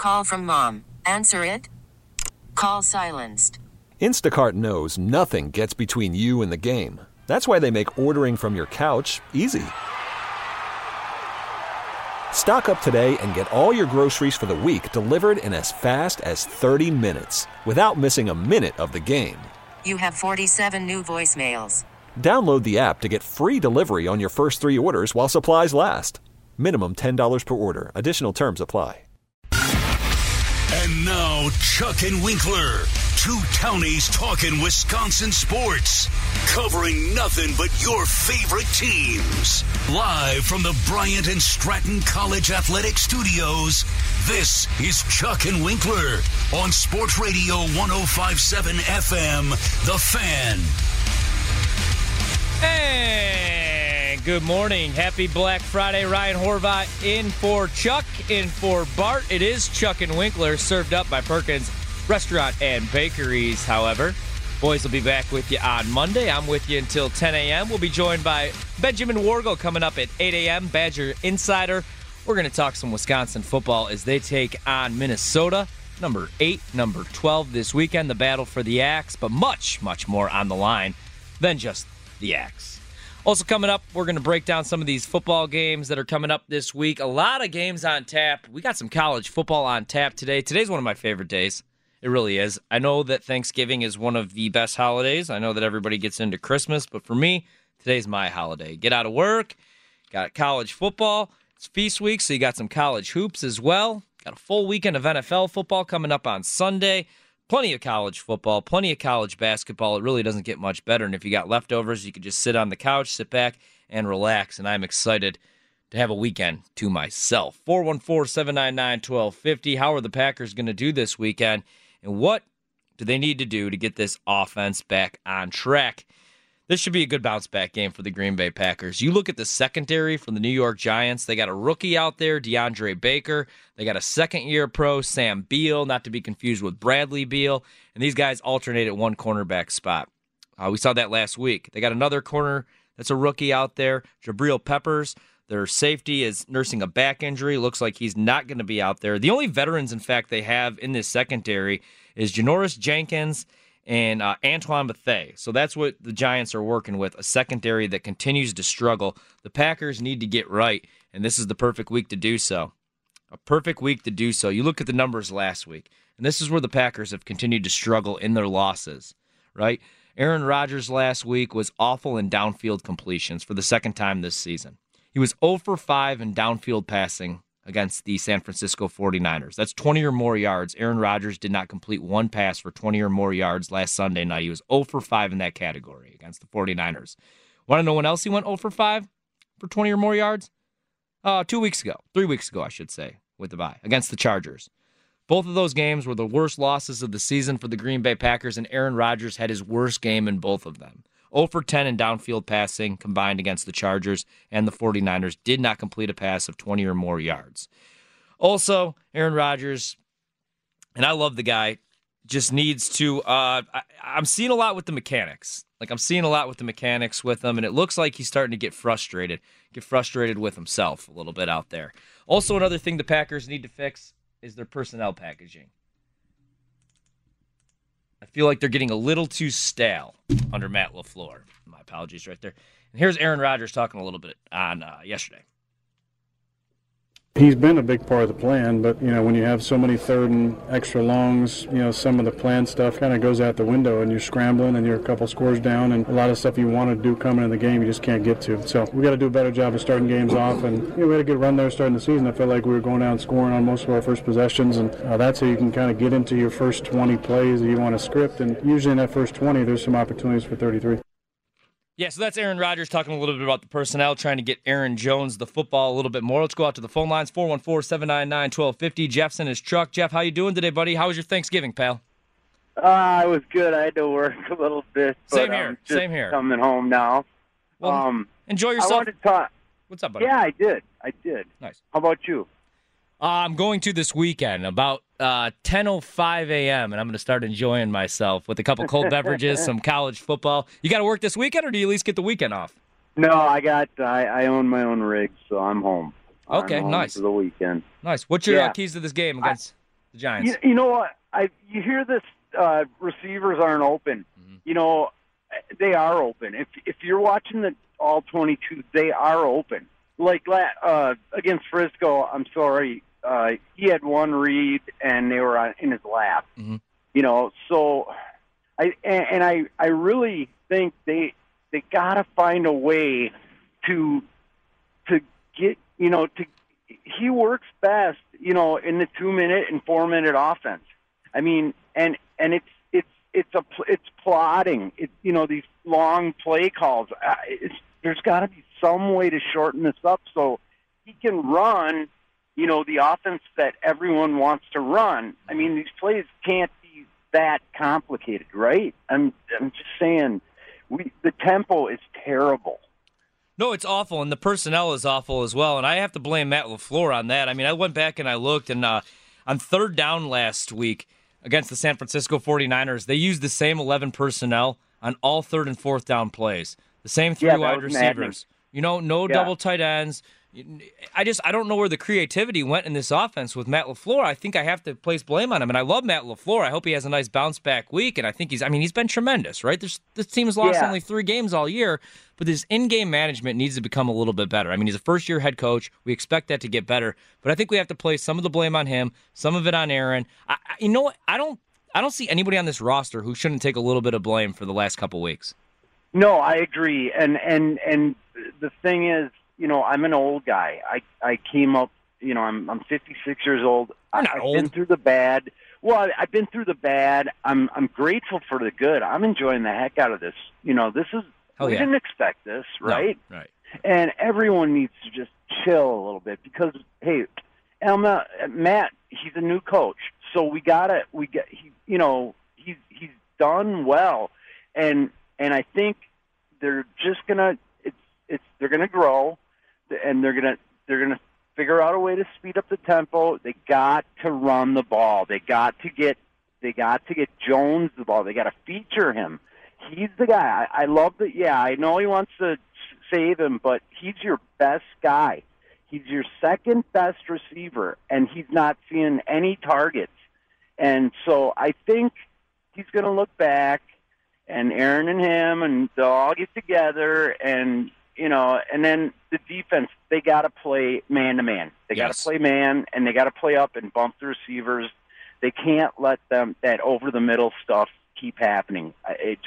call from mom. Answer it. Call silenced. Instacart knows nothing gets between you and the game. That's why they make ordering from your couch easy. Stock up today and get all your groceries for the week delivered in as fast as 30 minutes without missing a minute of the game. You have 47 new voicemails. Download the app to get free delivery on your first 3 orders while supplies last. Minimum $10 per order. Additional terms apply. And now, Chuck and Winkler, two townies talking Wisconsin sports, covering nothing but your favorite teams. Live from the Bryant and Stratton College Athletic Studios, this is Chuck and Winkler on Sports Radio 105.7 FM, The Fan. Hey, good morning. Happy Black Friday. Ryan Horvat in for Chuck, in for Bart. It is Chuck and Winkler, served up by Perkins Restaurant and Bakeries, however. Boys will be back with you on Monday. I'm with you until 10 a.m. We'll be joined by Benjamin Wargo coming up at 8 a.m., Badger Insider. We're going to talk some Wisconsin football as they take on Minnesota, number 8, number 12 this weekend, the battle for the Axe, but much, much more on the line than just the Axe. Also coming up, we're going to break down some of these football games that are coming up this week. A lot of games on tap. We got some college football on tap today. Today's one of my favorite days. It really is. I know that Thanksgiving is one of the best holidays. I know that everybody gets into Christmas, but for me, today's my holiday. Get out of work, got college football. It's feast week, so you got some college hoops as well. Got a full weekend of NFL football coming up on Sunday. Plenty of college football, plenty of college basketball. It really doesn't get much better. And if you got leftovers, you can just sit on the couch, sit back, and relax. And I'm excited to have a weekend to myself. 414-799-1250. How are the Packers going to do this weekend? And what do they need to do to get this offense back on track? This should be a good bounce-back game for the Green Bay Packers. You look at the secondary from the New York Giants. They got a rookie out there, DeAndre Baker. They got a second-year pro, Sam Beal, not to be confused with Bradley Beal. And these guys alternate at one cornerback spot. We saw that last week. They got another corner that's a rookie out there, Jabril Peppers. Their safety is nursing a back injury. Looks like he's not going to be out there. The only veterans, in fact, they have in this secondary is Janoris Jenkins and Antoine Bethea. So that's what the Giants are working with, a secondary that continues to struggle. The Packers need to get right, and this is the perfect week to do so. A perfect week to do so. You look at the numbers last week, and this is where the Packers have continued to struggle in their losses, right? Aaron Rodgers last week was awful in downfield completions for the second time this season. He was 0 for 5 in downfield passing against the San Francisco 49ers. That's 20 or more yards. Aaron Rodgers did not complete one pass for 20 or more yards last Sunday night. He was 0 for 5 in that category against the 49ers. Want to know when else he went 0 for 5 for 20 or more yards? 3 weeks ago, I should say, with the bye, against the Chargers. Both of those games were the worst losses of the season for the Green Bay Packers, and Aaron Rodgers had his worst game in both of them. 0 for 10 in downfield passing combined against the Chargers and the 49ers, did not complete a pass of 20 or more yards. Also, Aaron Rodgers, and I love the guy, just needs to, I'm seeing a lot with the mechanics. I'm seeing a lot with the mechanics with him, and it looks like he's starting to get frustrated with himself a little bit out there. Also, another thing the Packers need to fix is their personnel packaging. I feel like they're getting a little too stale under Matt LaFleur. My apologies right there. And here's Aaron Rodgers talking a little bit on yesterday. He's been a big part of the plan, but, when you have so many third and extra longs, some of the plan stuff kind of goes out the window and you're scrambling and you're a couple scores down and a lot of stuff you want to do coming in the game you just can't get to. So we got to do a better job of starting games off, and we had a good run there starting the season. I felt like we were going down scoring on most of our first possessions, and that's how you can kind of get into your first 20 plays that you want to script, and usually in that first 20 there's some opportunities for 33. Yeah, so that's Aaron Rodgers talking a little bit about the personnel, trying to get Aaron Jones the football a little bit more. Let's go out to the phone lines, 414-799-1250. Jeff's in his truck. Jeff, how you doing today, buddy? How was your Thanksgiving, pal? It was good. I had to work a little bit. But Same here. Coming home now. Well, enjoy yourself. I wanted to talk. What's up, buddy? Yeah, I did. Nice. How about you? I'm going to this weekend about 10:05 a.m., and I'm going to start enjoying myself with a couple cold beverages, some college football. You got to work this weekend, or do you at least get the weekend off? No, I own my own rig, so I'm home. Okay, I'm home nice. for the weekend. Nice. What's your keys to this game against? The Giants. You know what? You hear this, receivers aren't open. Mm-hmm. You know, they are open. If you're watching the all 22, they are open. Like against Frisco, I'm sorry, he had one read and they were in his lap. Mm-hmm. You know, so I really think they got to find a way to get, you know, he works best, you know, in the 2-minute and 4-minute offense. I mean, and it's plotting. You know, these long play calls. There's got to be some way to shorten this up so he can run, you know, the offense that everyone wants to run. I mean, these plays can't be that complicated, right? I'm just saying, the tempo is terrible. No, it's awful, and the personnel is awful as well, and I have to blame Matt LaFleur on that. I mean, I went back and I looked, and on third down last week against the San Francisco 49ers, they used the same 11 personnel on all third and fourth down plays. The same three wide receivers. Maddening. You know, no double tight ends. I don't know where the creativity went in this offense with Matt LaFleur. I think I have to place blame on him, and I love Matt LaFleur. I hope he has a nice bounce-back week, and I think he's been tremendous, right? This team has lost only 3 games all year, but this in-game management needs to become a little bit better. I mean, he's a first-year head coach. We expect that to get better, but I think we have to place some of the blame on him, some of it on Aaron. You know what? I don't see anybody on this roster who shouldn't take a little bit of blame for the last couple weeks. No, I agree, and the thing is, you know, I'm an old guy. I came up, you know, I'm 56 years old. I've been through the bad. Well, I've been through the bad. I'm grateful for the good. I'm enjoying the heck out of this. You know, we didn't expect this, right? No, right. And everyone needs to just chill a little bit because, hey, Matt, he's a new coach, so he's done well, and I think they're just gonna they're gonna grow, and they're gonna figure out a way to speed up the tempo. They got to run the ball. They got to get Jones the ball. They got to feature him. He's the guy. I love that. Yeah, I know he wants to save him, but he's your best guy. He's your second best receiver, and he's not seeing any targets. And so I think he's going to look back, and Aaron and him, and they'll all get together, and you know, and then the defense, they got to play man-to-man. They got to play man, and they got to play up and bump the receivers. They can't let that over-the-middle stuff keep happening.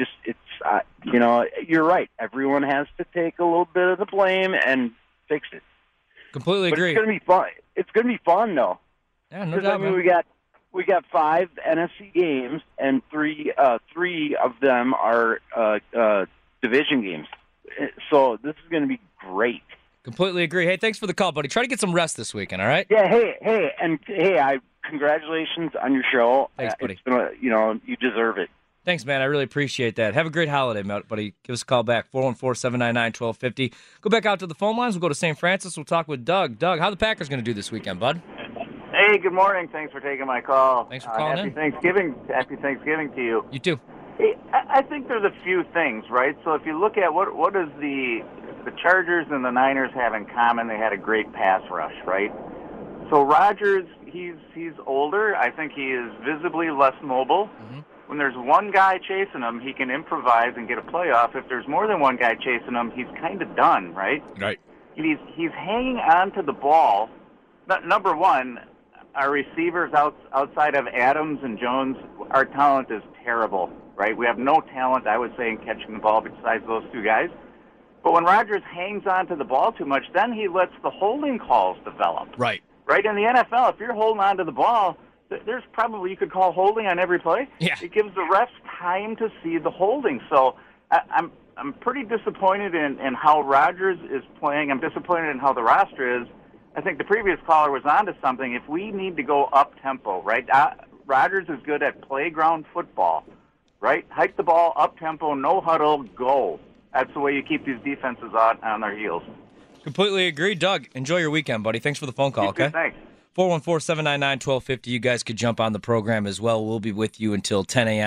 You know, you're right. Everyone has to take a little bit of the blame and fix it. Completely agree. It's going to be fun. It's going to be fun, though. Yeah, no doubt. I mean, we got 5 NFC games, and three of them are division games. So this is going to be great. Completely agree. Hey, thanks for the call, buddy. Try to get some rest this weekend, all right? Yeah. Hey, congratulations on your show. Thanks, buddy. You deserve it. Thanks, man. I really appreciate that. Have a great holiday, buddy. Give us a call back, 414-799-1250. Go back out to the phone lines. We'll go to St. Francis. We'll talk with Doug. Doug, how the Packers going to do this weekend, bud? Hey, good morning. Thanks for taking my call. Thanks for calling in. Happy Thanksgiving to you. You too. Hey, I think there's a few things, right? So if you look at what does the Chargers and the Niners have in common, they had a great pass rush, right? So Rodgers, he's older. I think he is visibly less mobile. Mm-hmm. When there's one guy chasing him, he can improvise and get a playoff. If there's more than one guy chasing him, he's kind of done, right? Right. He's hanging on to the ball. Number one, our receivers outside of Adams and Jones, our talent is terrible, right? We have no talent, I would say, in catching the ball besides those two guys. But when Rodgers hangs on to the ball too much, then he lets the holding calls develop. Right. Right? In the NFL, if you're holding on to the ball, there's probably, you could call holding on every play. Yeah. It gives the refs time to see the holding. So I'm pretty disappointed in how Rodgers is playing. I'm disappointed in how the roster is. I think the previous caller was onto something. If we need to go up-tempo, right, Rodgers is good at playground football, right? Hike the ball, up-tempo, no huddle, go. That's the way you keep these defenses on their heels. Completely agree. Doug, enjoy your weekend, buddy. Thanks for the phone call, okay? Thanks. 414-799-1250. You guys could jump on the program as well. We'll be with you until 10 a.m.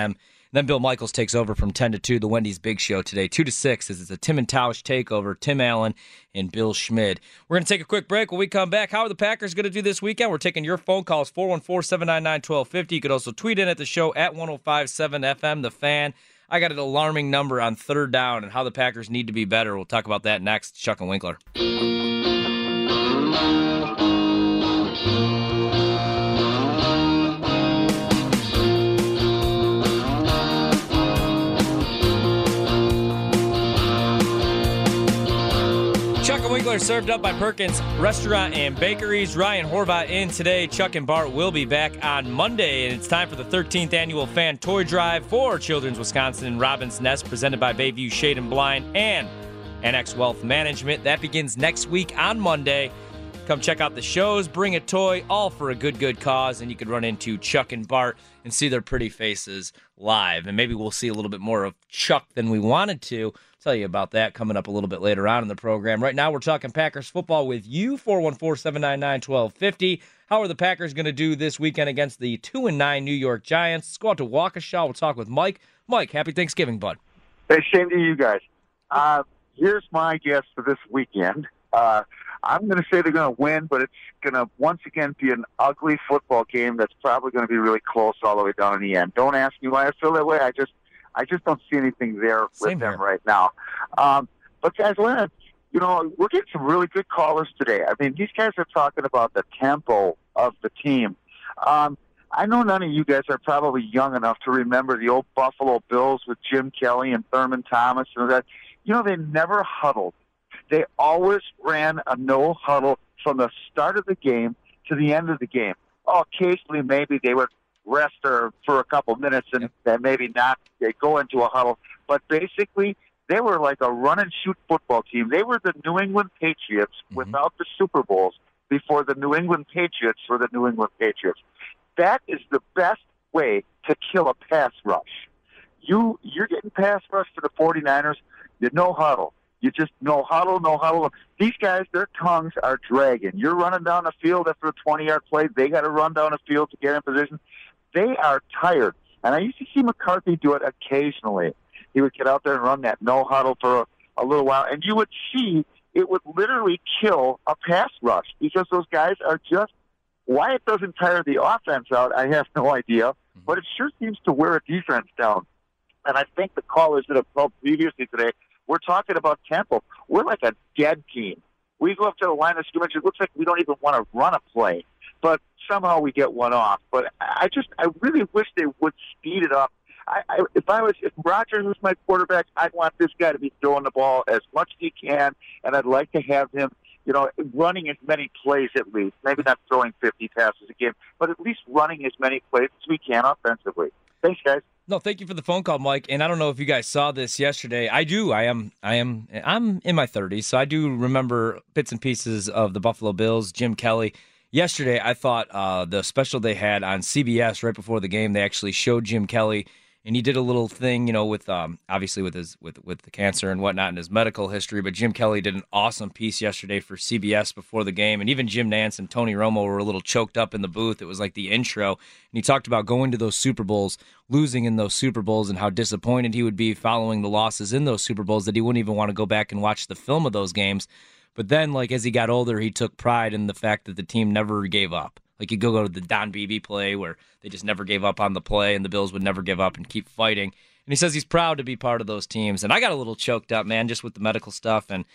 then Bill Michaels takes over from 10 to 2, the Wendy's Big Show today. 2 to 6 as it's a Tim and Tausch takeover. Tim Allen and Bill Schmid. We're going to take a quick break. When we come back, how are the Packers going to do this weekend? We're taking your phone calls, 414-799-1250. You could also tweet in at the show at 1057 FM, The Fan. I got an alarming number on third down and how the Packers need to be better. We'll talk about that next. Chuck and Winkler. Chuck and Winkler served up by Perkins Restaurant and Bakeries. Ryan Horvath in today. Chuck and Bart will be back on Monday, and it's time for the 13th annual Fan Toy Drive for Children's Wisconsin and Robin's Nest, presented by Bayview Shade and Blind and NX Wealth Management. That begins next week on Monday. Come check out the shows, bring a toy, all for a good cause, and you can run into Chuck and Bart and see their pretty faces live. And maybe we'll see a little bit more of Chuck than we wanted to. Tell you about that coming up a little bit later on in the program. Right now, we're talking Packers football with you, 414-799-1250. How are the Packers going to do this weekend against the 2-9 New York Giants? Let's go out to Waukesha. We'll talk with Mike. Mike, happy Thanksgiving, bud. Hey, shame to you guys. Here's my guess for this weekend. I'm going to say they're going to win, but it's going to once again be an ugly football game that's probably going to be really close all the way down in the end. Don't ask me why I feel that way. I just don't see anything there with them right now. But guys, we're getting some really good callers today. I mean, these guys are talking about the tempo of the team. I know none of you guys are probably young enough to remember the old Buffalo Bills with Jim Kelly and Thurman Thomas and that. They never huddled. They always ran a no huddle from the start of the game to the end of the game. Occasionally, maybe they would rest for a couple minutes and then maybe not go into a huddle. But basically, they were like a run-and-shoot football team. They were the New England Patriots without the Super Bowls before the New England Patriots were the New England Patriots. That is the best way to kill a pass rush. You're getting pass rush for the 49ers, you no huddle. You just no huddle. These guys, their tongues are dragging. You're running down the field after a 20-yard play. They got to run down the field to get in position. They are tired. And I used to see McCarthy do it occasionally. He would get out there and run that no huddle for a little while, and you would see it would literally kill a pass rush because those guys are just – why it doesn't tire the offense out, I have no idea, but it sure seems to wear a defense down. And I think the callers that have called previously today, we're talking about tempo. We're like a dead team. We go up to the line of scrimmage. It looks like we don't even want to run a play, but somehow we get one off. But I really wish they would speed it up. If Rodgers was my quarterback, I'd want this guy to be throwing the ball as much as he can, and I'd like to have him, running as many plays at least. Maybe not throwing 50 passes a game, but at least running as many plays as we can offensively. Thanks, guys. No, thank you for the phone call, Mike. And I don't know if you guys saw this yesterday. I do. I'm in my 30s, so I do remember bits and pieces of the Buffalo Bills, Jim Kelly. Yesterday, I thought the special they had on CBS right before the game, they actually showed Jim Kelly, and he did a little thing, with obviously with the cancer and whatnot and his medical history. But Jim Kelly did an awesome piece yesterday for CBS before the game, and even Jim Nantz and Tony Romo were a little choked up in the booth. It was like the intro, and he talked about going to those Super Bowls, losing in those Super Bowls, and how disappointed he would be following the losses in those Super Bowls that he wouldn't even want to go back and watch the film of those games. But then, as he got older, he took pride in the fact that the team never gave up. You go to the Don Beebe play where they just never gave up on the play, and the Bills would never give up and keep fighting. And he says he's proud to be part of those teams. And I got a little choked up, man, just with the medical stuff and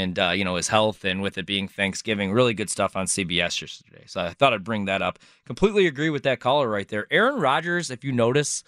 his health and with it being Thanksgiving. Really good stuff on CBS yesterday. So I thought I'd bring that up. Completely agree with that caller right there. Aaron Rodgers, if you notice,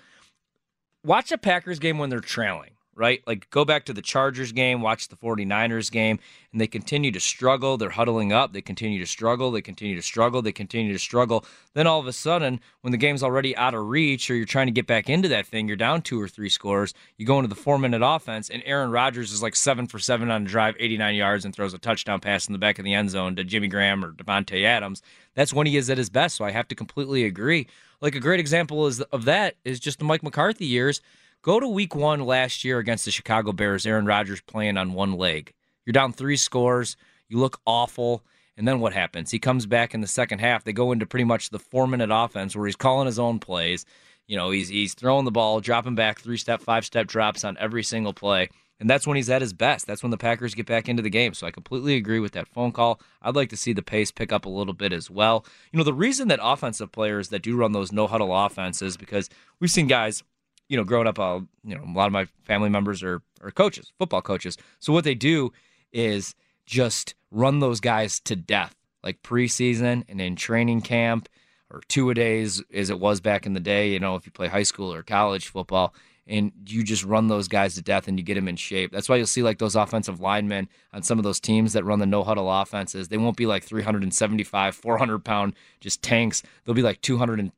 watch a Packers game when they're trailing. Right? Go back to the Chargers game, watch the 49ers game, and they continue to struggle. They're huddling up. They continue to struggle. They continue to struggle. They continue to struggle. Then all of a sudden, when the game's already out of reach or you're trying to get back into that thing, you're down 2 or 3 scores, you go into the 4-minute offense, and Aaron Rodgers is 7 for 7 on a drive, 89 yards, and throws a touchdown pass in the back of the end zone to Jimmy Graham or Devontae Adams. That's when he is at his best, so I have to completely agree. A great example of that is just the Mike McCarthy years. Go to week 1 last year against the Chicago Bears, Aaron Rodgers playing on one leg. You're down 3 scores. You look awful. And then what happens? He comes back in the second half. They go into pretty much the 4-minute offense where he's calling his own plays. He's throwing the ball, dropping back 3-step, 5-step drops on every single play. And that's when he's at his best. That's when the Packers get back into the game. So I completely agree with that phone call. I'd like to see the pace pick up a little bit as well. The reason that offensive players that do run those no-huddle offenses, because we've seen guys, growing up, a lot of my family members are coaches, football coaches. So what they do is just run those guys to death, like preseason and in training camp, or two-a-days as it was back in the day, if you play high school or college football. And you just run those guys to death and you get them in shape. That's why you'll see like those offensive linemen on some of those teams that run the no-huddle offenses. They won't be like 375, 400-pound just tanks. They'll be like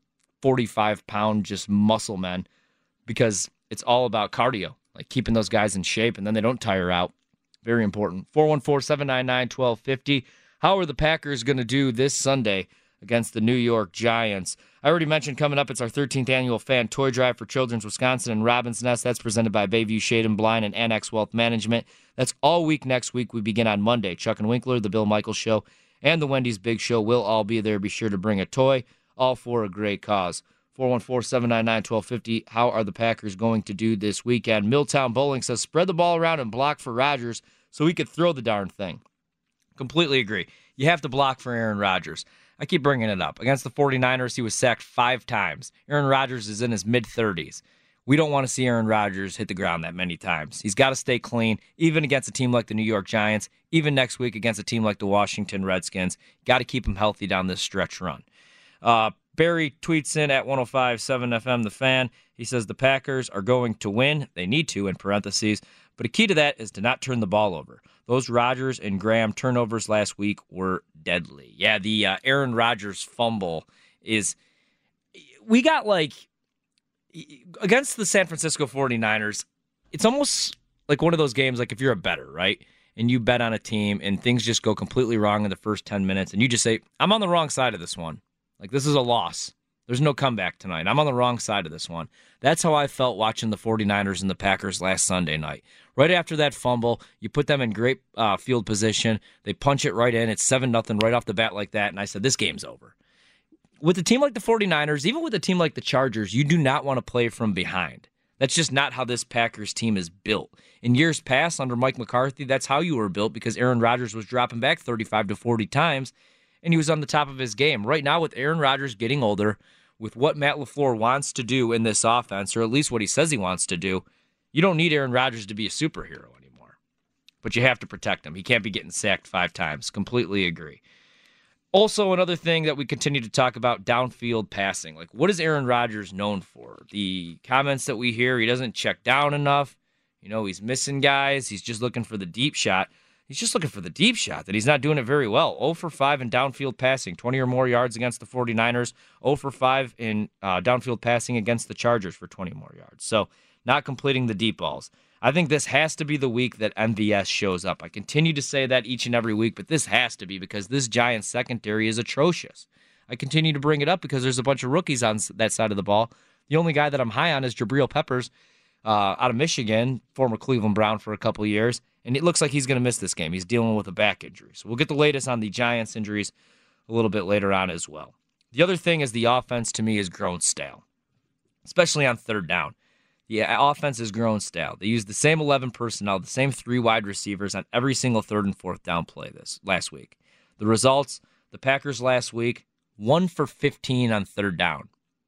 245-pound just muscle men, because it's all about cardio, like keeping those guys in shape, and then they don't tire out. Very important. 414-799-1250. How are the Packers going to do this Sunday against the New York Giants? I already mentioned coming up, it's our 13th annual Fan Toy Drive for Children's Wisconsin and Robin's Nest. That's presented by Bayview Shade and Blind and Annex Wealth Management. That's all week next week. We begin on Monday. Chuck and Winkler, the Bill Michaels Show, and the Wendy's Big Show will all be there. Be sure to bring a toy, all for a great cause. 414-799-1250. How are the Packers going to do this weekend? Milltown Bowling says spread the ball around and block for Rodgers so he could throw the darn thing. Completely agree. You have to block for Aaron Rodgers. I keep bringing it up. Against the 49ers, he was sacked 5 times. Aaron Rodgers is in his mid-30s. We don't want to see Aaron Rodgers hit the ground that many times. He's got to stay clean, even against a team like the New York Giants, even next week against a team like the Washington Redskins. Got to keep him healthy down this stretch run. Barry tweets in at 105.7 FM, The Fan. He says the Packers are going to win. They need to, in parentheses. But a key to that is to not turn the ball over. Those Rodgers and Graham turnovers last week were deadly. Yeah, the Aaron Rodgers fumble is... We got against the San Francisco 49ers, it's almost like one of those games, like if you're a bettor, right? And you bet on a team and things just go completely wrong in the first 10 minutes and you just say, I'm on the wrong side of this one. Like, this is a loss. There's no comeback tonight. I'm on the wrong side of this one. That's how I felt watching the 49ers and the Packers last Sunday night. Right after that fumble, you put them in great field position. They punch it right in. It's 7-0 right off the bat like that. And I said, this game's over. With a team like the 49ers, even with a team like the Chargers, you do not want to play from behind. That's just not how this Packers team is built. In years past, under Mike McCarthy, that's how you were built, because Aaron Rodgers was dropping back 35 to 40 times, and he was on the top of his game. Right now, with Aaron Rodgers getting older, with what Matt LaFleur wants to do in this offense, or at least what he says he wants to do, you don't need Aaron Rodgers to be a superhero anymore. But you have to protect him. He can't be getting sacked 5 times. Completely agree. Also, another thing that we continue to talk about, downfield passing. Like, what is Aaron Rodgers known for? The comments that we hear, he doesn't check down enough. He's missing guys. He's just looking for the deep shot. He's just looking for the deep shot, that he's not doing it very well. 0 for 5 in downfield passing, 20 or more yards against the 49ers. 0 for 5 in downfield passing against the Chargers for 20 more yards. So, not completing the deep balls. I think this has to be the week that MVS shows up. I continue to say that each and every week, but this has to be, because this Giants secondary is atrocious. I continue to bring it up because there's a bunch of rookies on that side of the ball. The only guy that I'm high on is Jabril Peppers out of Michigan, former Cleveland Brown for a couple of years, and it looks like he's going to miss this game. He's dealing with a back injury. So we'll get the latest on the Giants injuries a little bit later on as well. The other thing is the offense, to me, has grown stale, especially on third down. The offense has grown stale. They used the same 11 personnel, the same 3 wide receivers on every single third and fourth down play this last week. The results, the Packers last week, 1 for 15 on third down.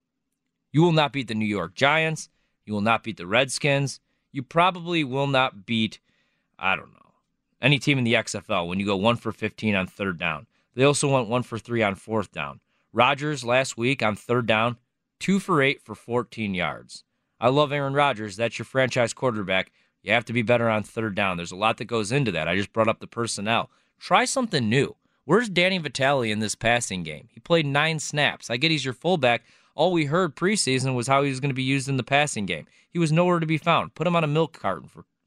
You will not beat the New York Giants. You will not beat the Redskins. You probably will not beat, any team in the XFL when you go 1 for 15 on third down. They also went 1 for 3 on fourth down. Rodgers last week on third down, 2 for 8 for 14 yards. I love Aaron Rodgers. That's your franchise quarterback. You have to be better on third down. There's a lot that goes into that. I just brought up the personnel. Try something new. Where's Danny Vitale in this passing game? He played 9 snaps. I get he's your fullback. All we heard preseason was how he was going to be used in the passing game. He was nowhere to be found. Put him on a milk carton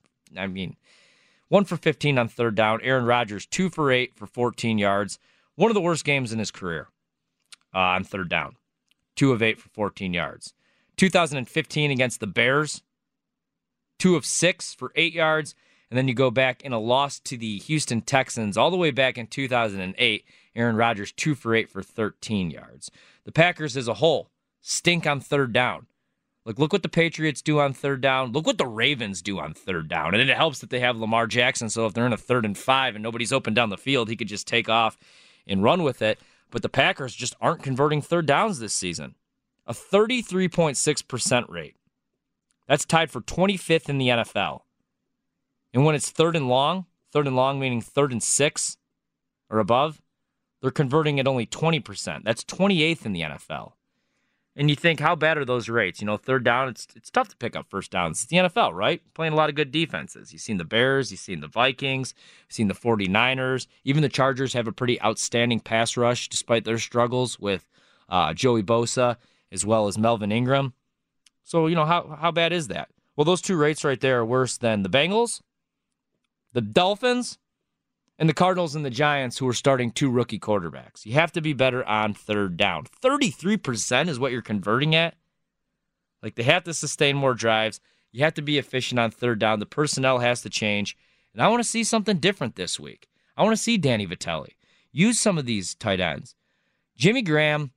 1 for 15 on third down. Aaron Rodgers, 2 for 8 for 14 yards. One of the worst games in his career on third down. 2 of 8 for 14 yards. 2015 against the Bears, 2 of 6 for 8 yards. And then you go back in a loss to the Houston Texans all the way back in 2008. Aaron Rodgers, 2 for 8 for 13 yards. The Packers as a whole stink on third down. Like, look what the Patriots do on third down. Look what the Ravens do on third down. And it helps that they have Lamar Jackson, so if they're in a 3rd and 5 and nobody's open down the field, he could just take off and run with it. But the Packers just aren't converting third downs this season. A 33.6% rate. That's tied for 25th in the NFL. And when it's third and long meaning 3rd and 6 or above, they're converting at only 20%. That's 28th in the NFL. And you think, how bad are those rates? Third down, it's tough to pick up first downs. It's the NFL, right? Playing a lot of good defenses. You've seen the Bears, you've seen the Vikings, you've seen the 49ers. Even the Chargers have a pretty outstanding pass rush despite their struggles with Joey Bosa as well as Melvin Ingram. So, how bad is that? Well, those two rates right there are worse than the Bengals, the Dolphins, and the Cardinals and the Giants, who are starting 2 rookie quarterbacks. You have to be better on third down. 33% is what you're converting at. Like, they have to sustain more drives. You have to be efficient on third down. The personnel has to change. And I want to see something different this week. I want to see Danny Vitale use some of these tight ends. Jimmy Graham,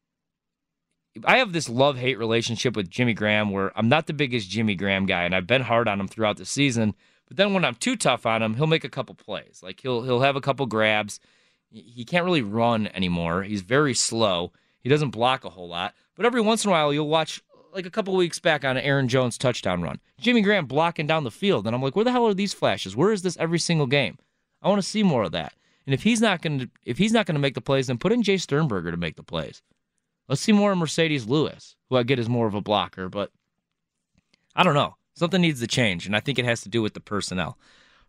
I have this love-hate relationship with Jimmy Graham where I'm not the biggest Jimmy Graham guy, and I've been hard on him throughout the season. But then when I'm too tough on him, he'll make a couple plays. Like, he'll have a couple grabs. He can't really run anymore. He's very slow. He doesn't block a whole lot. But every once in a while, you'll watch, like a couple weeks back on an Aaron Jones touchdown run, Jimmy Graham blocking down the field. And I'm like, where the hell are these flashes? Where is this every single game? I want to see more of that. And if he's not going to make the plays, then put in Jay Sternberger to make the plays. Let's see more of Mercedes Lewis, who I get is more of a blocker. But I don't know. Something needs to change, and I think it has to do with the personnel.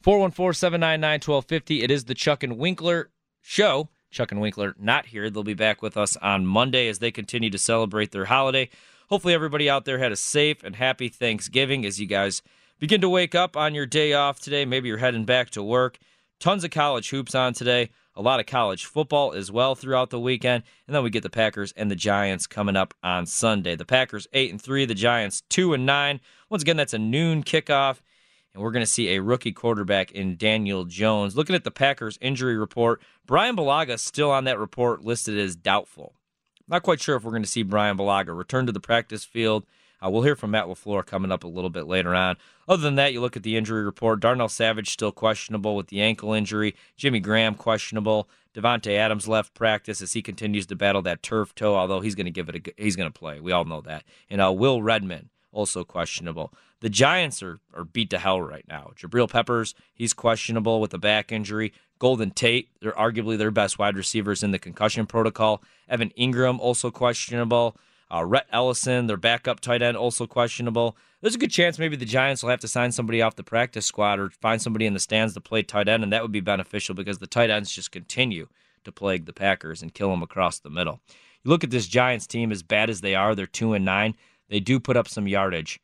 414-799-1250. It is the Chuck and Winkler Show. Chuck and Winkler not here. They'll be back with us on Monday as they continue to celebrate their holiday. Hopefully everybody out there had a safe and happy Thanksgiving as you guys begin to wake up on your day off today. Maybe you're heading back to work. Tons of college hoops on today. A lot of college football as well throughout the weekend. And then we get the Packers and the Giants coming up on Sunday. The Packers 8-3, the Giants 2-9. Once again, that's a noon kickoff. And we're going to see a rookie quarterback in Daniel Jones. Looking at the Packers injury report, Brian Bulaga is still on that report listed as doubtful. Not quite sure if we're going to see Brian Bulaga return to the practice field. We'll hear from Matt LaFleur coming up a little bit later on. Other than that, you look at the injury report. Darnell Savage still questionable with the ankle injury. Jimmy Graham questionable. Devontae Adams left practice as he continues to battle that turf toe, although he's going to play. We all know that. And Will Redmond also questionable. The Giants are beat to hell right now. Jabril Peppers, he's questionable with a back injury. Golden Tate, they're arguably their best wide receivers in the concussion protocol. Evan Ingram, also questionable. Rhett Ellison, their backup tight end, also questionable. There's a good chance maybe the Giants will have to sign somebody off the practice squad or find somebody in the stands to play tight end, and that would be beneficial because the tight ends just continue to plague the Packers and kill them across the middle. You look at this Giants team, as bad as they are, they're 2-9. They do put up some yardage.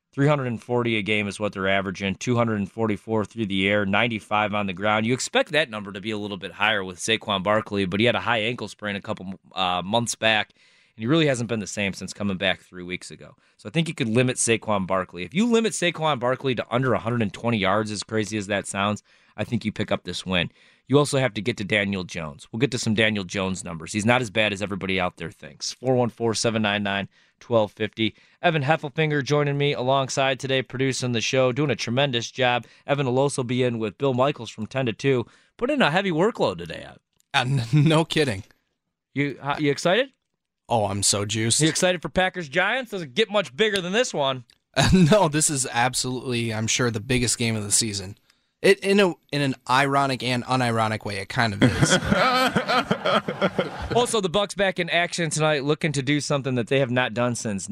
340 a game is what they're averaging, 244 through the air, 95 on the ground. You expect that number to be a little bit higher with Saquon Barkley, but he had a high ankle sprain a couple months back, and he really hasn't been the same since coming back 3 weeks ago. So I think you could limit Saquon Barkley. If you limit Saquon Barkley to under 120 yards, as crazy as that sounds, I think you pick up this win. You also have to get to Daniel Jones. We'll get to some Daniel Jones numbers. He's not as bad as everybody out there thinks. 414-799-1250. Evan Heffelfinger joining me alongside today, producing the show, doing a tremendous job. Evan will also be in with Bill Michaels from 10 to 2. Put in a heavy workload today. No kidding. You excited? Oh, I'm so juiced. You excited for Packers-Giants? Doesn't get much bigger than this one. No, this is absolutely, I'm sure, the biggest game of the season. In an ironic and unironic way, it kind of is. Also, the Bucks back in action tonight, looking to do something that they have not done since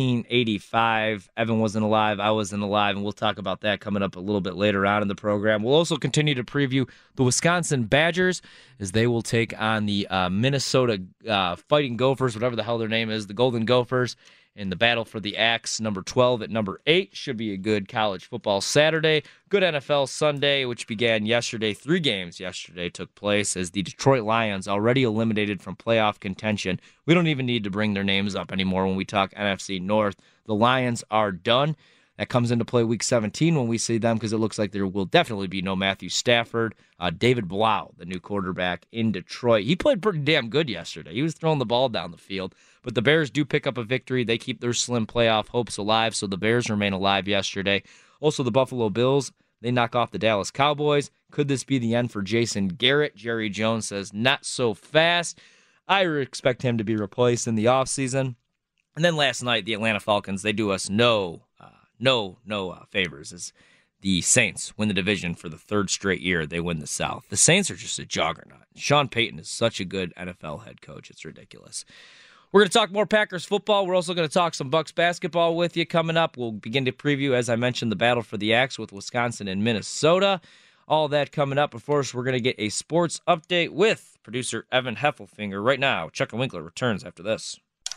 1985. Evan wasn't alive, I wasn't alive, and we'll talk about that coming up a little bit later on in the program. We'll also continue to preview the Wisconsin Badgers as they will take on the Minnesota Fighting Gophers, whatever the hell their name is, the Golden Gophers. In the battle for the Axe, number 12 at number 8. Should be a good college football Saturday. Good NFL Sunday, which began yesterday. 3 games yesterday took place as the Detroit Lions, already eliminated from playoff contention. We don't even need to bring their names up anymore when we talk NFC North. The Lions are done. That comes into play week 17 when we see them because it looks like there will definitely be no Matthew Stafford. David Blau, the new quarterback in Detroit. He played pretty damn good yesterday. He was throwing the ball down the field. But the Bears do pick up a victory. They keep their slim playoff hopes alive, so the Bears remain alive yesterday. Also, the Buffalo Bills, they knock off the Dallas Cowboys. Could this be the end for Jason Garrett? Jerry Jones says not so fast. I expect him to be replaced in the offseason. And then last night, the Atlanta Falcons, they do us no favors as the Saints win the division for the third straight year. They win the South. The Saints are just a juggernaut. Sean Payton is such a good NFL head coach. It's ridiculous. We're going to talk more Packers football. We're also going to talk some Bucks basketball with you coming up. We'll begin to preview, as I mentioned, the battle for the Axe with Wisconsin and Minnesota. All that coming up. But first, we're going to get a sports update with producer Evan Heffelfinger. Right now, Chuck and Winkler returns after this.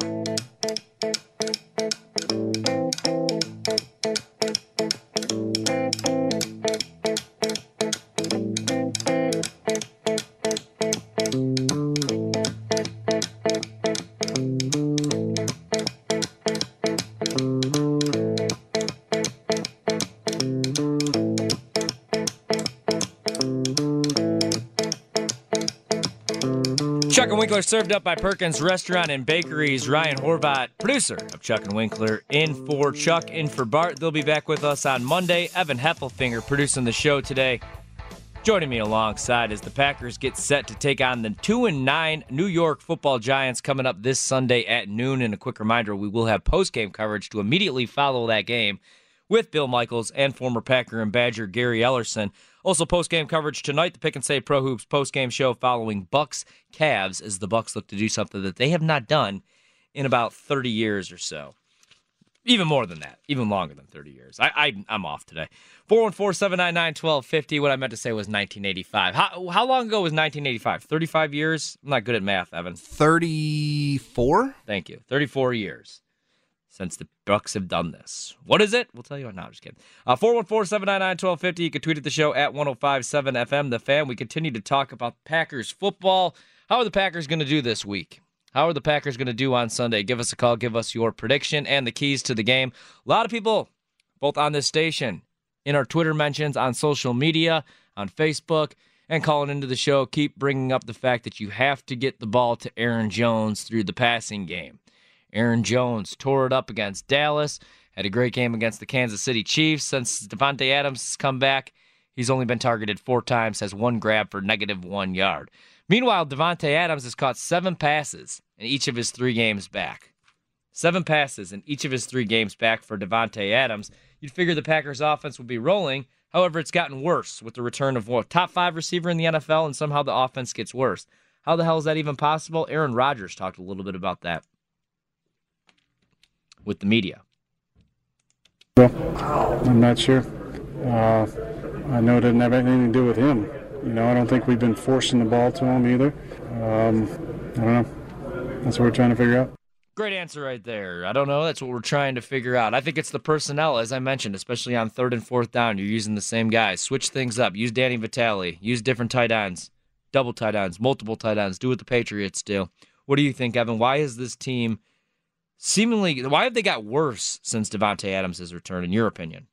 Chuck and Winkler served up by Perkins Restaurant and Bakeries. Ryan Horvat, producer of Chuck and Winkler, in for Chuck, in for Bart. They'll be back with us on Monday. Evan Heffelfinger producing the show today. Joining me alongside as the Packers get set to take on the 2-9 New York Football Giants coming up this Sunday at noon. And a quick reminder, we will have post-game coverage to immediately follow that game with Bill Michaels and former Packer and Badger Gary Ellerson. Also, post-game coverage tonight, the Pick and Save Pro Hoops post-game show following Bucks-Cavs as the Bucks look to do something that they have not done in about 30 years or so. Even more than that. Even longer than 30 years. I'm off today. 414-799-1250. What I meant to say was 1985. How long ago was 1985? 35 years? I'm not good at math, Evan. 34? Thank you. 34 years since the Bucks have done this. What is it? We'll tell you. No, I'm just kidding. 414-799-1250. You can tweet at the show at 1057 FM The Fan. We continue to talk about Packers football. How are the Packers going to do this week? How are the Packers going to do on Sunday? Give us a call. Give us your prediction and the keys to the game. A lot of people, both on this station, in our Twitter mentions, on social media, on Facebook, and calling into the show, keep bringing up the fact that you have to get the ball to Aaron Jones through the passing game. Aaron Jones tore it up against Dallas, had a great game against the Kansas City Chiefs. Since Davante Adams has come back, he's only been targeted 4 times, has 1 grab for -1 yard. Meanwhile, Davante Adams has caught 7 passes in each of his 3 games back. 7 passes in each of his 3 games back for Davante Adams. You'd figure the Packers offense would be rolling. However, it's gotten worse with the return of top 5 receiver in the NFL, and somehow the offense gets worse. How the hell is that even possible? Aaron Rodgers talked a little bit about that with the media. Well, I'm not sure. I know it doesn't have anything to do with him. I don't think we've been forcing the ball to him either. I don't know. That's what we're trying to figure out. Great answer right there. I don't know. That's what we're trying to figure out. I think it's the personnel, as I mentioned, especially on 3rd and 4th down. You're using the same guys. Switch things up. Use Danny Vitale. Use different tight ends. Double tight ends. Multiple tight ends. Do what the Patriots do. What do you think, Evan? Why is this team why have they got worse since Davante Adams has returned, in your opinion?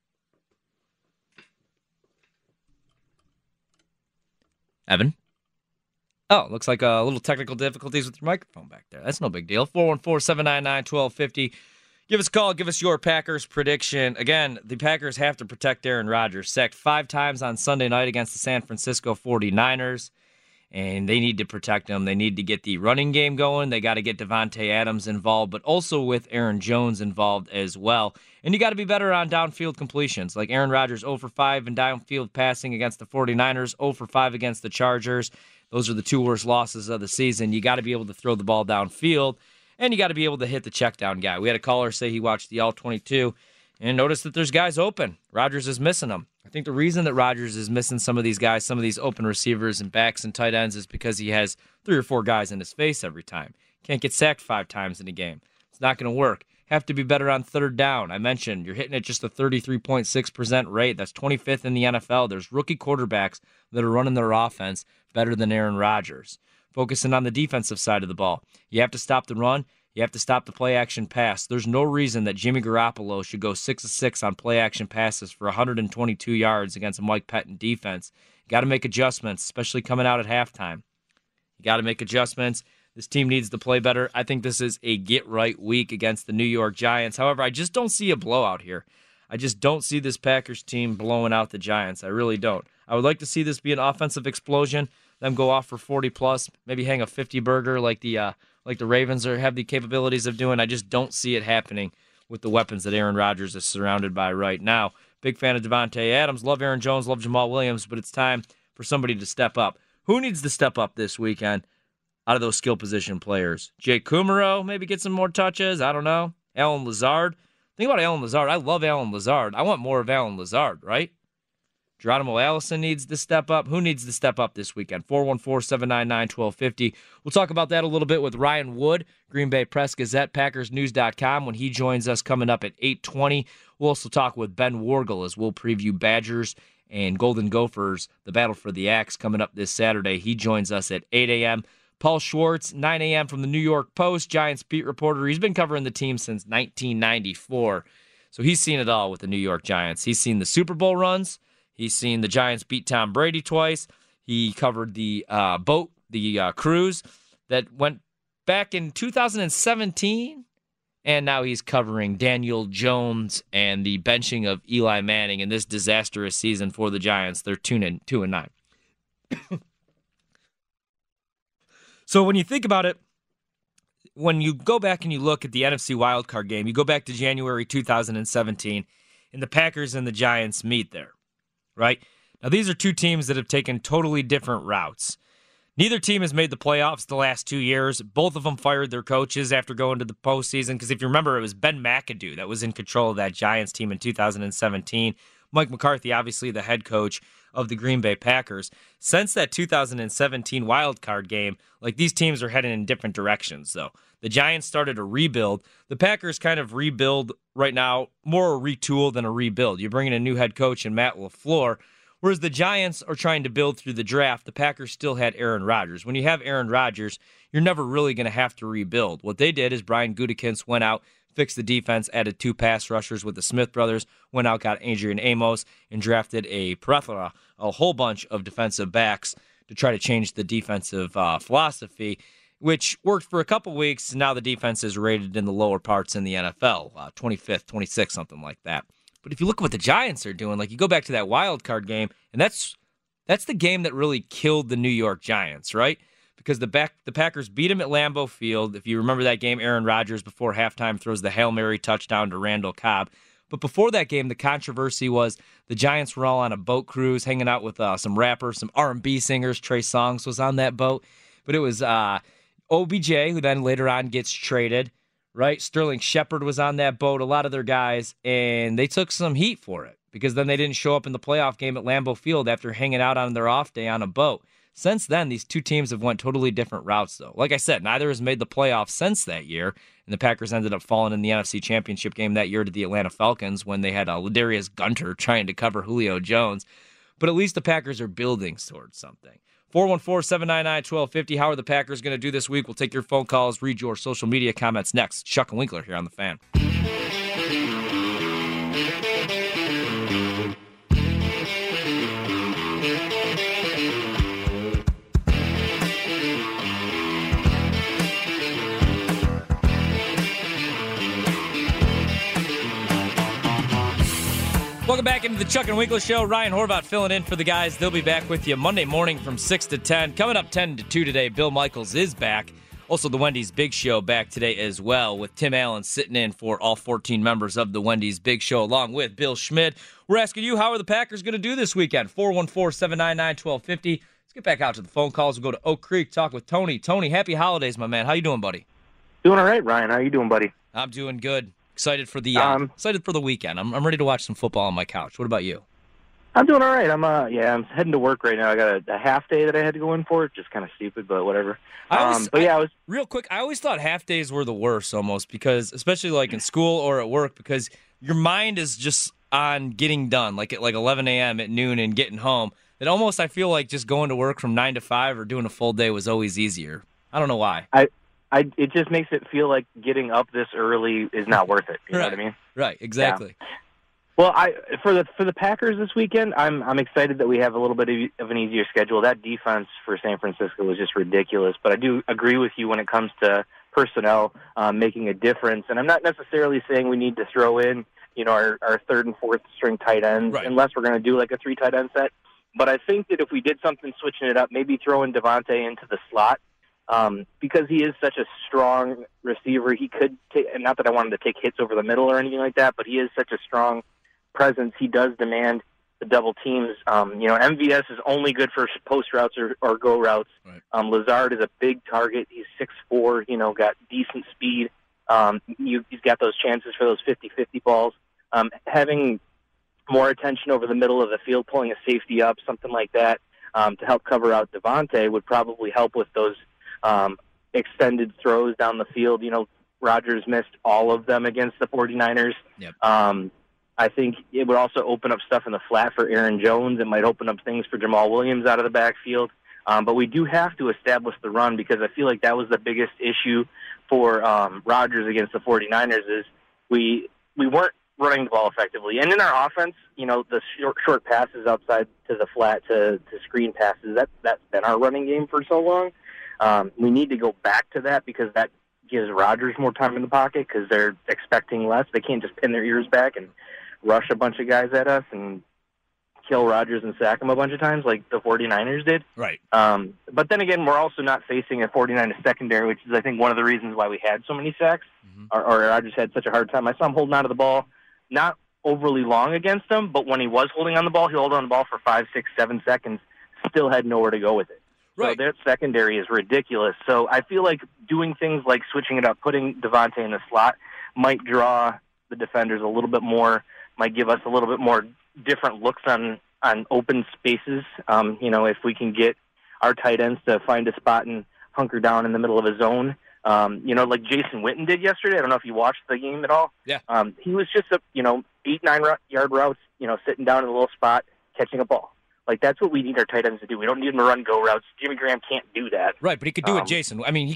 Evan? Oh, looks like a little technical difficulties with your microphone back there. That's no big deal. 414-799-1250. Give us a call. Give us your Packers prediction. Again, the Packers have to protect Aaron Rodgers. Sacked 5 times on Sunday night against the San Francisco 49ers. And they need to protect him. They need to get the running game going. They got to get Davante Adams involved, but also with Aaron Jones involved as well. And you got to be better on downfield completions. Like Aaron Rodgers, 0 for 5 in downfield passing against the 49ers, 0 for 5 against the Chargers. Those are the 2 worst losses of the season. You got to be able to throw the ball downfield, and you got to be able to hit the check down guy. We had a caller say he watched the All-22 and noticed that there's guys open. Rodgers is missing them. I think the reason that Rodgers is missing some of these guys, some of these open receivers and backs and tight ends, is because he has 3 or 4 guys in his face every time. Can't get sacked 5 times in a game. It's not going to work. Have to be better on 3rd down. I mentioned you're hitting at just a 33.6% rate. That's 25th in the NFL. There's rookie quarterbacks that are running their offense better than Aaron Rodgers. Focusing on the defensive side of the ball. You have to stop the run. You have to stop the play-action pass. There's no reason that Jimmy Garoppolo should go 6 of 6 on play-action passes for 122 yards against a Mike Pettin defense. You got to make adjustments, especially coming out at halftime. You got to make adjustments. This team needs to play better. I think this is a get-right week against the New York Giants. However, I just don't see a blowout here. I just don't see this Packers team blowing out the Giants. I really don't. I would like to see this be an offensive explosion, them go off for 40+, maybe hang a 50-burger like the Ravens have the capabilities of doing. I just don't see it happening with the weapons that Aaron Rodgers is surrounded by right now. Big fan of Devontae Adams. Love Aaron Jones. Love Jamal Williams. But it's time for somebody to step up. Who needs to step up this weekend out of those skill position players? Jake Kumaro maybe get some more touches. I don't know. Allen Lazard. Think about Allen Lazard. I love Allen Lazard. I want more of Allen Lazard, right? Geronimo Allison needs to step up. Who needs to step up this weekend? 414-799-1250. We'll talk about that a little bit with Ryan Wood, Green Bay Press Gazette, PackersNews.com, when he joins us coming up at 8:20. We'll also talk with Ben Wargel as we'll preview Badgers and Golden Gophers, the battle for the axe coming up this Saturday. He joins us at 8 a.m. Paul Schwartz, 9 a.m. from the New York Post, Giants beat reporter. He's been covering the team since 1994, so he's seen it all with the New York Giants. He's seen the Super Bowl runs. He's seen the Giants beat Tom Brady twice. He covered the cruise that went back in 2017, and now he's covering Daniel Jones and the benching of Eli Manning in this disastrous season for the Giants. They're 2-9. So when you think about it, when you go back and you look at the NFC wildcard game, you go back to January 2017, and the Packers and the Giants meet there. Right? Now, these are two teams that have taken totally different routes. Neither team has made the playoffs the last 2 years. Both of them fired their coaches after going to the postseason, because if you remember, it was Ben McAdoo that was in control of that Giants team in 2017. Mike McCarthy, obviously the head coach of the Green Bay Packers. Since that 2017 wildcard game, these teams are heading in different directions, though. The Giants started a rebuild. The Packers kind of rebuild right now, more a retool than a rebuild. You're bringing a new head coach in Matt LaFleur, whereas the Giants are trying to build through the draft. The Packers still had Aaron Rodgers. When you have Aaron Rodgers, you're never really going to have to rebuild. What they did is Brian Gutekunst went out, fixed the defense, added 2 pass rushers with the Smith brothers, went out, got Adrian Amos, and drafted a plethora, a whole bunch of defensive backs to try to change the defensive philosophy, which worked for a couple weeks. Now the defense is rated in the lower parts in the NFL, 25th, 26th, something like that. But if you look at what the Giants are doing, you go back to that wild card game, and that's the game that really killed the New York Giants, right? Because the Packers beat them at Lambeau Field. If you remember that game, Aaron Rodgers before halftime throws the Hail Mary touchdown to Randall Cobb. But before that game, the controversy was the Giants were all on a boat cruise, hanging out with some rappers, some R&B singers. Trey Songz was on that boat. But it was OBJ, who then later on gets traded, right? Sterling Shepard was on that boat, a lot of their guys, and they took some heat for it because then they didn't show up in the playoff game at Lambeau Field after hanging out on their off day on a boat. Since then, these two teams have went totally different routes, though. Like I said, neither has made the playoffs since that year, and the Packers ended up falling in the NFC Championship game that year to the Atlanta Falcons when they had Ladarius Gunter trying to cover Julio Jones. But at least the Packers are building towards something. 414-799-1250. How are the Packers going to do this week? We'll take your phone calls, read your social media comments next. Chuck and Winkler here on The Fan. Welcome back into the Chuck and Winkler Show. Ryan Horvath filling in for the guys. They'll be back with you Monday morning from 6 to 10. Coming up 10 to 2 today, Bill Michaels is back. Also, the Wendy's Big Show back today as well, with Tim Allen sitting in for all 14 members of the Wendy's Big Show, along with Bill Schmidt. We're asking you, how are the Packers going to do this weekend? 414-799-1250. Let's get back out to the phone calls. We'll go to Oak Creek, talk with Tony. Tony, happy holidays, my man. How you doing, buddy? Doing all right, Ryan. How you doing, buddy? I'm doing good. Excited for the weekend. I'm ready to watch some football on my couch. What about you? I'm doing all right. I'm heading to work right now. I got a half day that I had to go in for. Just kind of stupid, but whatever. Real quick. I always thought half days were the worst, almost, because especially in school or at work, because your mind is just on getting done, at 11 a.m. at noon and getting home. That almost I feel like just going to work from 9 to 5 or doing a full day was always easier. I don't know why. It just makes it feel like getting up this early is not worth it. You know what I mean? Right, exactly. Yeah. Well, for the Packers this weekend, I'm excited that we have a little bit of an easier schedule. That defense for San Francisco was just ridiculous, but I do agree with you when it comes to personnel making a difference. And I'm not necessarily saying we need to throw in, our third and fourth string tight ends, unless we're going to do like a 3 tight end set. But I think that if we did something switching it up, maybe throw in Devontae into the slot, because he is such a strong receiver. He could take, and not that I wanted to take hits over the middle or anything like that, but he is such a strong presence. He does demand the double teams. MVS is only good for post routes or go routes. Right. Lazard is a big target. He's 6'4", got decent speed. He's got those chances for those 50-50 balls. Having more attention over the middle of the field, pulling a safety up, something like that, to help cover out Devontae would probably help with those extended throws down the field. Rodgers missed all of them against the 49ers. Yep. I think it would also open up stuff in the flat for Aaron Jones. It might open up things for Jamal Williams out of the backfield. But we do have to establish the run, because I feel like that was the biggest issue for Rodgers against the 49ers is we weren't running the ball effectively. And in our offense, the short passes outside to the flat to screen passes, that's been our running game for so long. We need to go back to that, because that gives Rodgers more time in the pocket, because they're expecting less. They can't just pin their ears back and rush a bunch of guys at us and kill Rodgers and sack him a bunch of times like the 49ers did. Right. But then again, we're also not facing a 49ers secondary, which is, I think, one of the reasons why we had so many sacks, or Rodgers had such a hard time. I saw him holding on to the ball, not overly long against them, but when he was holding on the ball, he held on the ball for 5, 6, 7 seconds, still had nowhere to go with it. Right. So their secondary is ridiculous. So I feel like doing things like switching it up, putting Devontae in the slot, might draw the defenders a little bit more, might give us a little bit more different looks on open spaces. If we can get our tight ends to find a spot and hunker down in the middle of a zone, like Jason Witten did yesterday. I don't know if you watched the game at all. Yeah. He was just 8-9 yard routes, sitting down in a little spot, catching a ball. Like, that's what we need our tight ends to do. We don't need them to run go routes. Jimmy Graham can't do that. Right, but he could do what Jason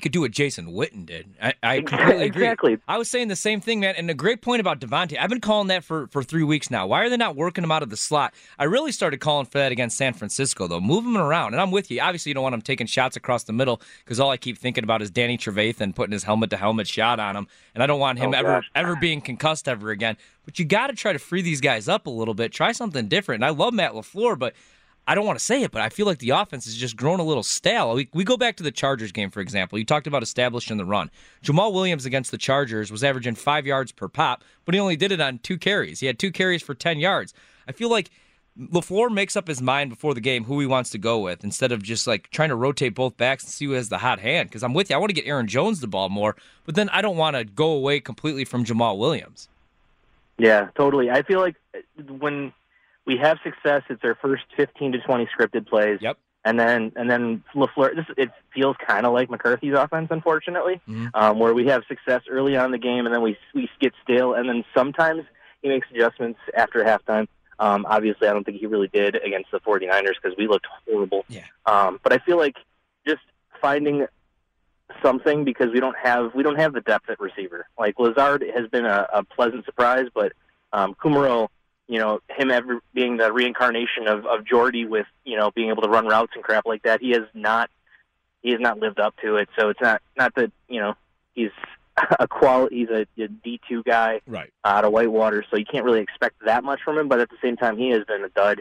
Witten did. I completely agree. Exactly. I was saying the same thing, man, and a great point about Devontae. I've been calling that for 3 weeks now. Why are they not working him out of the slot? I really started calling for that against San Francisco, though. Move him around, and I'm with you. Obviously, you don't want him taking shots across the middle, because all I keep thinking about is Danny Trevathan putting his helmet-to-helmet shot on him, and I don't want him ever being concussed ever again. But you got to try to free these guys up a little bit. Try something different. And I love Matt LaFleur, but I don't want to say it, but I feel like the offense has just grown a little stale. We go back to the Chargers game, for example. You talked about establishing the run. Jamal Williams against the Chargers was averaging 5 yards per pop, but he only did it on 2 carries. He had 2 carries for 10 yards. I feel like LaFleur makes up his mind before the game who he wants to go with, instead of just like trying to rotate both backs and see who has the hot hand. Because I'm with you. I want to get Aaron Jones the ball more, but then I don't want to go away completely from Jamal Williams. Yeah, totally. I feel like when we have success, it's our first 15 to 20 scripted plays. Yep. And then LaFleur, it feels kind of like McCarthy's offense, unfortunately, where we have success early on in the game, and then we get stale, and then sometimes he makes adjustments after halftime. Obviously, I don't think he really did against the 49ers, because we looked horrible. Yeah. But I feel like just finding something, because we don't have the depth at receiver. Like, Lazard has been a pleasant surprise, but Kumerow, him ever being the reincarnation of Jordy with, being able to run routes and crap like that, he has not lived up to it. So it's not that, he's he's a D2 guy right out of Whitewater, so you can't really expect that much from him, but at the same time, he has been a dud.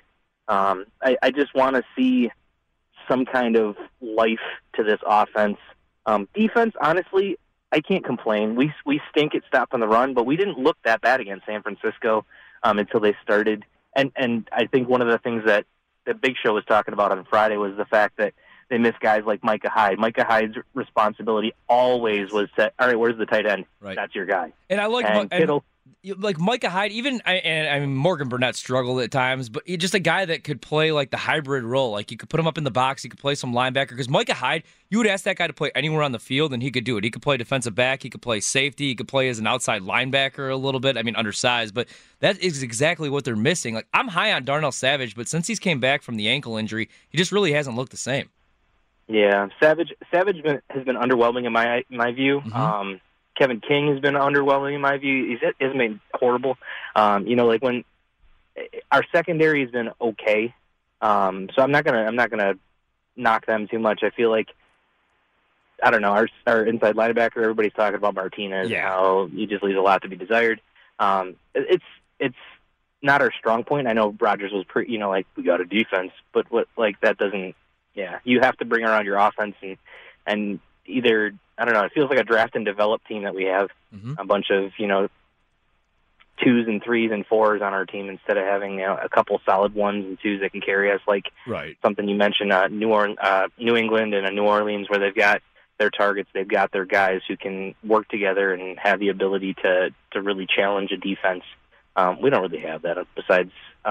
I just want to see some kind of life to this offense. Defense, honestly, I can't complain. We stink at stopping the run, but we didn't look that bad against San Francisco until they started. And I think one of the things that the Big Show was talking about on Friday was the fact that they missed guys like Micah Hyde. Micah Hyde's responsibility always was to, all right, where's the tight end? Right. That's your guy. And I like Kittle. Like Micah Hyde, I mean, Morgan Burnett struggled at times, but he's just a guy that could play like the hybrid role. Like, you could put him up in the box, he could play some linebacker. Because Micah Hyde, you would ask that guy to play anywhere on the field, and he could do it. He could play defensive back, he could play safety, he could play as an outside linebacker a little bit. I mean, undersized, but that is exactly what they're missing. Like, I'm high on Darnell Savage, but since he's came back from the ankle injury, he just really hasn't looked the same. Yeah, Savage has been underwhelming in my view. Kevin King has been underwhelming in my view. He hasn't been horrible. Like when our secondary has been okay. So I'm not gonna knock them too much. I feel like, I don't know, our inside linebacker, everybody's talking about Martinez, and how he just leaves a lot to be desired. It's not our strong point. I know Rodgers was pretty, like, we got a defense, but that doesn't. Yeah, you have to bring around your offense and either, I don't know, it feels like a draft and develop team that we have, a bunch of 2s and 3s and 4s on our team instead of having a couple solid 1s and 2s that can carry us, like something you mentioned, New England and New Orleans, where they've got their targets, they've got their guys who can work together and have the ability to really challenge a defense. We don't really have that besides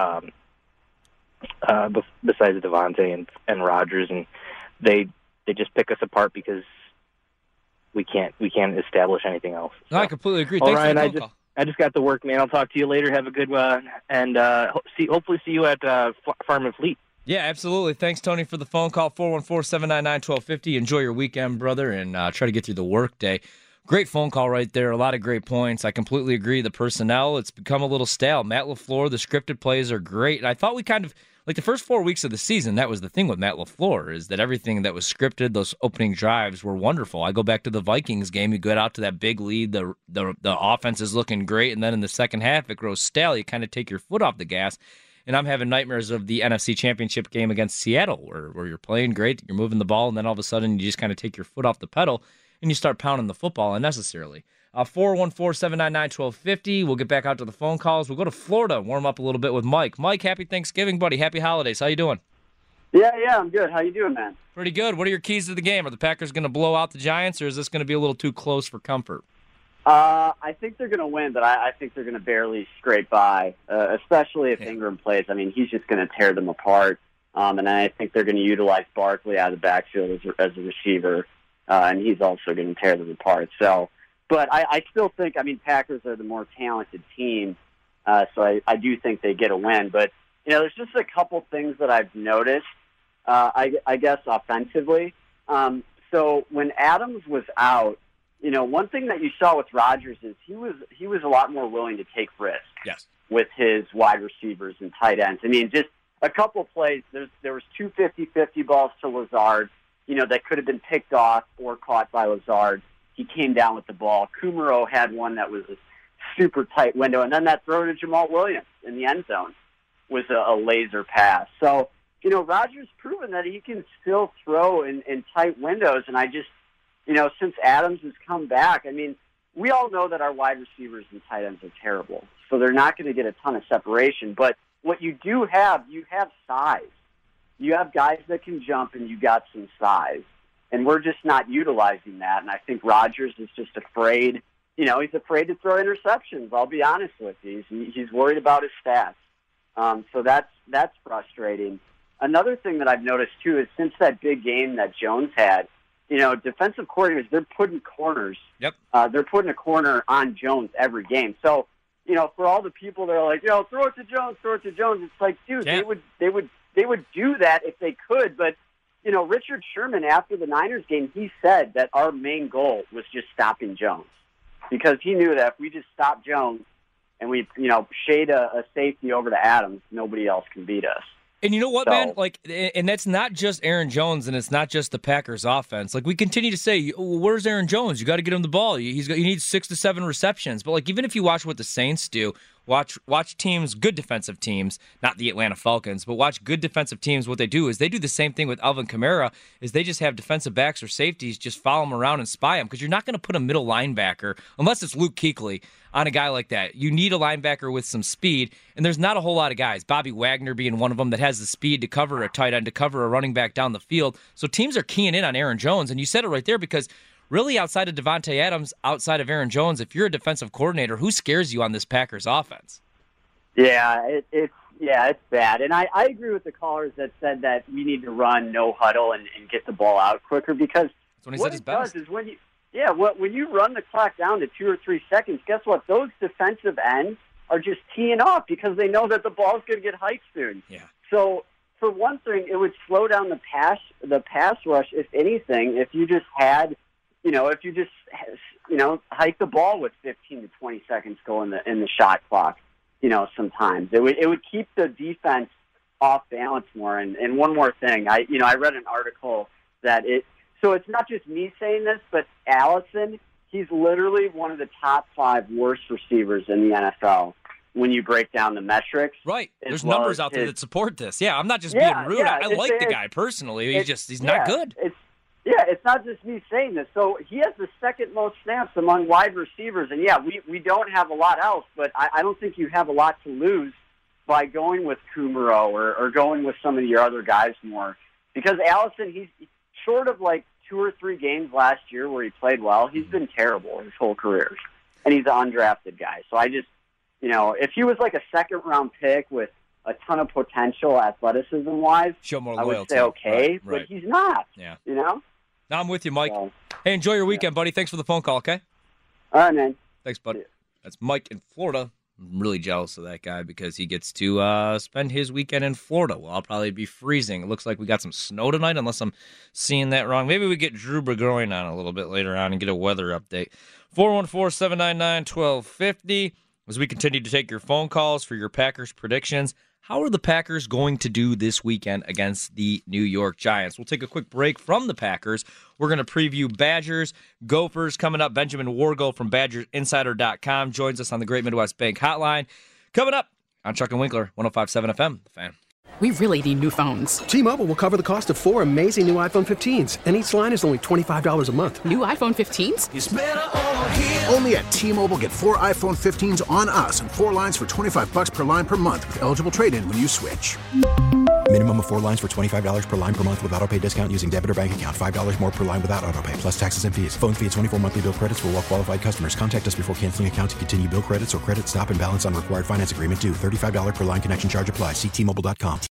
Devontae and Rodgers, and they just pick us apart because we can't establish anything else. No, I completely agree. All Thanks right, for the phone call. I just got to work, man. I'll talk to you later. Have a good one, and hopefully see you at Farm and Fleet. Yeah, absolutely. Thanks, Tony, for the phone call. 414-799-1250. Enjoy your weekend, brother, and try to get through the workday. Great phone call right there. A lot of great points. I completely agree. The personnel, it's become a little stale. Matt LaFleur, the scripted plays are great. And I thought we kind of, like the first 4 weeks of the season, that was the thing with Matt LaFleur, is that everything that was scripted, those opening drives were wonderful. I go back to the Vikings game. You get out to that big lead. The offense is looking great. And then in the second half, it grows stale. You kind of take your foot off the gas. And I'm having nightmares of the NFC Championship game against Seattle, where you're playing great, you're moving the ball, and then all of a sudden you just kind of take your foot off the pedal and you start pounding the football unnecessarily. 414-799-1250. We'll get back out to the phone calls. We'll go to Florida, warm up a little bit with Mike. Mike, happy Thanksgiving, buddy. Happy holidays. How you doing? Yeah, I'm good. How you doing, man? Pretty good. What are your keys to the game? Are the Packers going to blow out the Giants, or is this going to be a little too close for comfort? I think they're going to win, but I think they're going to barely scrape by, especially if Ingram plays. I mean, he's just going to tear them apart, and I think they're going to utilize Barkley out of the backfield as a receiver, and he's also going to tear them apart. So, but I still think, Packers are the more talented team, so I do think they get a win. But, there's just a couple things that I've noticed, I guess, offensively. So when Adams was out, one thing that you saw with Rodgers is he was a lot more willing to take risks with his wide receivers and tight ends. Just a couple plays. There was 2 50-50 balls to Lazard, that could have been picked off or caught by Lazard. He came down with the ball. Kumaro had one that was a super tight window, and then that throw to Jamal Williams in the end zone was a laser pass. So, Rodgers proven that he can still throw in tight windows, and I just, since Adams has come back, we all know that our wide receivers and tight ends are terrible, so they're not going to get a ton of separation. But what you do have, you have size. You have guys that can jump, and you got some size. And we're just not utilizing that. And I think Rodgers is just afraid. He's afraid to throw interceptions. I'll be honest with you. He's worried about his stats. So that's frustrating. Another thing that I've noticed, too, is since that big game that Jones had, defensive coordinators, they're putting corners. Yep. They're putting a corner on Jones every game. So, for all the people that are like, throw it to Jones, it's like, dude, they would do that if they could. But, Richard Sherman, after the Niners game, he said that our main goal was just stopping Jones, because he knew that if we just stop Jones and we, shade a safety over to Adams, nobody else can beat us. And you know what, man? And that's not just Aaron Jones, and it's not just the Packers' offense. We continue to say, "Where's Aaron Jones? You got to get him the ball. He needs 6 to 7 receptions." But even if you watch what the Saints do, watch teams, good defensive teams, not the Atlanta Falcons, but watch good defensive teams. What they do is they do the same thing with Alvin Kamara. Is they just have defensive backs or safeties just follow him around and spy him, because you're not going to put a middle linebacker unless it's Luke Kuechly on a guy like that. You need a linebacker with some speed, and there's not a whole lot of guys, Bobby Wagner being one of them, that has the speed to cover a tight end, to cover a running back down the field. So teams are keying in on Aaron Jones, and you said it right there, because really outside of Devontae Adams, outside of Aaron Jones, if you're a defensive coordinator, who scares you on this Packers offense? Yeah, it's bad. And I agree with the callers that said that we need to run no huddle and get the ball out quicker, because what it does is when you run the clock down to 2 or 3 seconds, guess what? Those defensive ends are just teeing off because they know that the ball's going to get hiked soon. Yeah. So for one thing, it would slow down the pass rush, if anything, if you just had, hike the ball with 15 to 20 seconds go in the shot clock. sometimes. It would keep the defense off balance more. And one more thing, I read an article that so it's not just me saying this, but Allison, he's literally one of the top 5 worst receivers in the NFL when you break down the metrics. Right. There's numbers out there that support this. Yeah, I'm not just being rude. I like the guy personally. He's not good. It's not just me saying this. So he has the second most snaps among wide receivers. And, we don't have a lot else, but I don't think you have a lot to lose by going with Kumaro or going with some of your other guys more. Because Allison, he's short of like 2 or 3 games last year where he played well. He's been terrible his whole career. And he's an undrafted guy. So I just, if he was like a second-round pick with a ton of potential athleticism-wise, show more I loyalty. would say okay, right. But he's not. Yeah. No, I'm with you, Mike. Hey, enjoy your weekend, buddy. Thanks for the phone call, okay? All right, man. Thanks, buddy. Yeah. That's Mike in Florida. I'm really jealous of that guy because he gets to spend his weekend in Florida. Well, I'll probably be freezing. It looks like we got some snow tonight, unless I'm seeing that wrong. Maybe we get Drew Burgoyne on a little bit later on and get a weather update. 414-799-1250. As we continue to take your phone calls for your Packers predictions, how are the Packers going to do this weekend against the New York Giants? We'll take a quick break from the Packers. We're going to preview Badgers, Gophers coming up. Benjamin Wargo from BadgersInsider.com joins us on the Great Midwest Bank Hotline. Coming up on Chuck and Winkler, 105.7 FM, The Fan. We really need new phones. T-Mobile will cover the cost of 4 amazing new iPhone 15s, and each line is only $25 a month. New iPhone 15s? It's better over here. Only at T-Mobile, get 4 iPhone 15s on us and 4 lines for $25 per line per month with eligible trade-in when you switch. Minimum of 4 lines for $25 per line per month with autopay discount using debit or bank account. $5 more per line without autopay, plus taxes and fees. Phone fee at 24 monthly bill credits for well-qualified customers. Contact us before canceling account to continue bill credits or credit stop and balance on required finance agreement due. $35 per line connection charge applies. See T-Mobile.com.